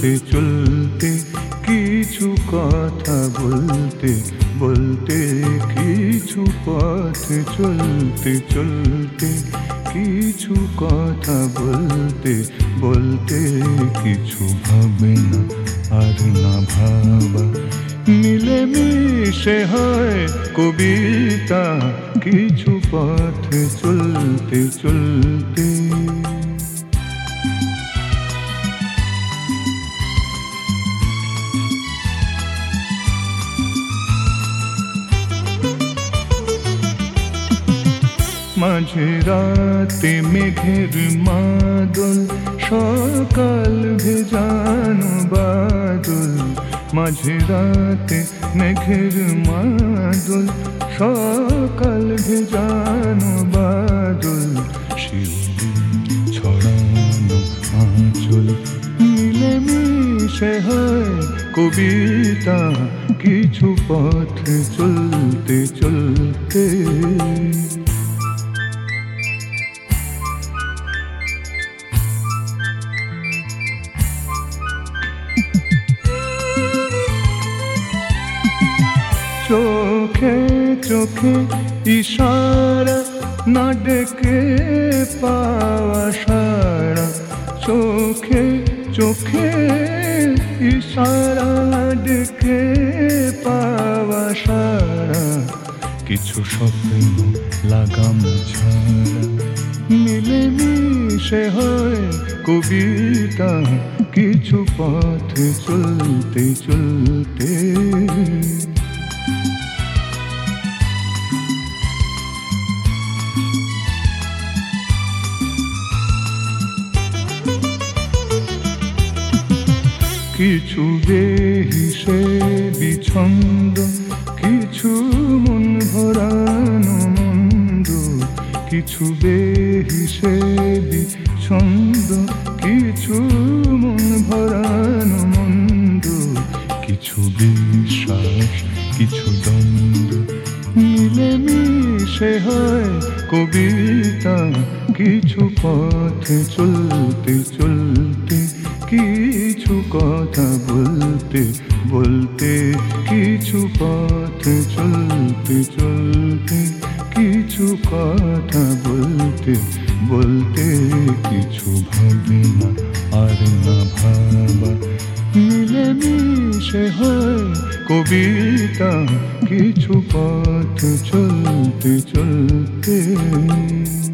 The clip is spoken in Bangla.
চলতে চলতে কিছু কথা বলতে বলতে কিছু পথে চলতে চলতে কিছু কথা বলতে বলতে কিছু ভাবে না আর না ভাবা মিলেমিশে হয় কবিতা কিছু পথে চলতে চলতে। মাঝে রাতে মেঘের মাদল সকাল ভেজানো বাদল মাঝে রাতে মেঘের মাদল সকাল ভেজানো বাদল শিউলি ছড়ানো আঁচল মিলেমিশে হয় কবিতা কিছু পথে চলতে চলতে। চোখে চোখে ইশারা না ডেকে পাওয়া সারা চোখে চোখে ইশারা ডেকে পাওয়া সারা কিছু স্বপ্ন লাগাম ছাড়া মিলেমিশে হয় কবিতা কিছু পথে চলতে চলতে। কিছু বেহিসেবি ছন্দ কিছু মন ভরানো মন্দ কিছু বেহিসেবি ছন্দ কিছু মন ভরানো মন্দ কিছু বিশ্বাস কিছু দ্বন্দ্ব মিলেমিশে হয় কবিতা কিছু পথে চলতে চলতে কিছু কথা বলতে বলতে কিছু পথে চলতে চলতে কিছু কথা বলতে বলতে কিছু ভাবে না আর না ভাবা মিলেমিশে হয় কবিতা কিছু পথে চলতে চলতে।